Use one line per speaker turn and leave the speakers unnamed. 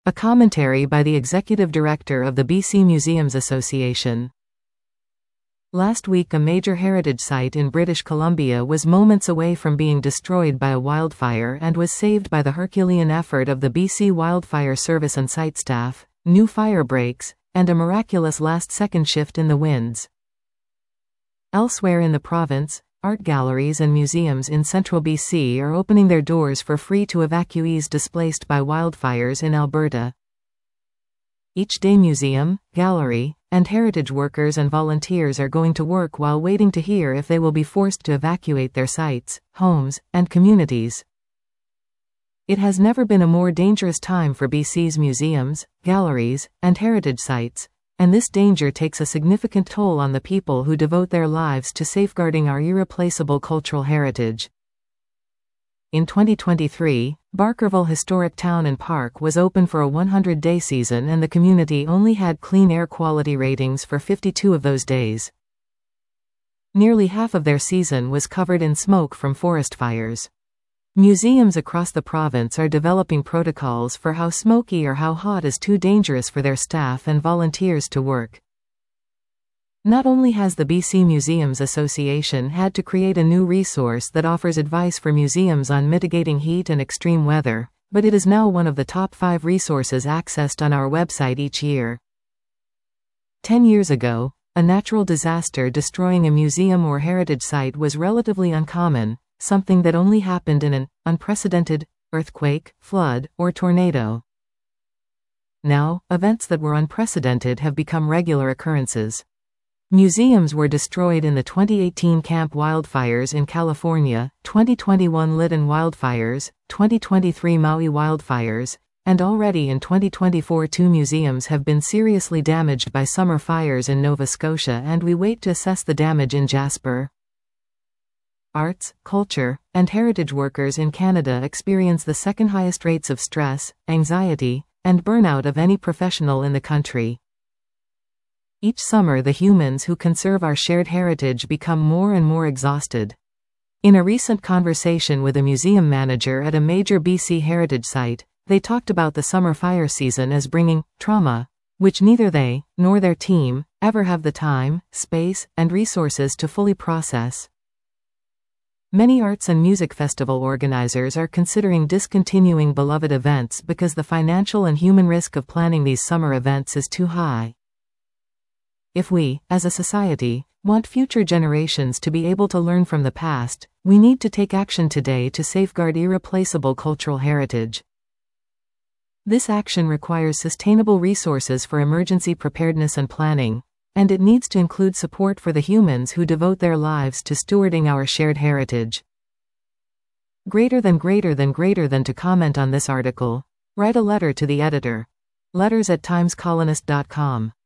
A commentary by the Executive Director of the BC Museums Association. Last week, a major heritage site in British Columbia was moments away from being destroyed by a wildfire and was saved by the Herculean effort of the BC Wildfire Service and site staff, new fire breaks, and a miraculous last-second shift in the winds. Elsewhere in the province, art galleries and museums in central BC are opening their doors for free to evacuees displaced by wildfires in Alberta. Each day museum, gallery, and heritage workers and volunteers are going to work while waiting to hear if they will be forced to evacuate their sites, homes, and communities. It has never been a more dangerous time for BC's museums, galleries, and heritage sites, and this danger takes a significant toll on the people who devote their lives to safeguarding our irreplaceable cultural heritage. In 2023, Barkerville Historic Town and Park was open for a 100-day season, and the community only had clean air quality ratings for 52 of those days. Nearly half of their season was covered in smoke from forest fires. Museums across the province are developing protocols for how smoky or how hot is too dangerous for their staff and volunteers to work. Not only has the BC Museums Association had to create a new resource that offers advice for museums on mitigating heat and extreme weather, but it is now one of the top 5 resources accessed on our website each year. 10 years ago, a natural disaster destroying a museum or heritage site was relatively uncommon, something that only happened in an unprecedented earthquake, flood, or tornado. Now, events that were unprecedented have become regular occurrences. Museums were destroyed in the 2018 Camp wildfires in California, 2021 Lytton wildfires, 2023 Maui wildfires, and already in 2024 2 museums have been seriously damaged by summer fires in Nova Scotia, and we wait to assess the damage in Jasper. Arts, culture, and heritage workers in Canada experience the second highest rates of stress, anxiety, and burnout of any professional in the country. Each summer, the humans who conserve our shared heritage become more and more exhausted. In a recent conversation with a museum manager at a major BC heritage site, they talked about the summer fire season as bringing trauma, which neither they, nor their team, ever have the time, space, and resources to fully process. Many arts and music festival organizers are considering discontinuing beloved events because the financial and human risk of planning these summer events is too high. If we, as a society, want future generations to be able to learn from the past, we need to take action today to safeguard irreplaceable cultural heritage. This action requires sustainable resources for emergency preparedness and planning, and it needs to include support for the humans who devote their lives to stewarding our shared heritage. Greater than to comment on this article, write a letter to the editor. letters@timescolonist.com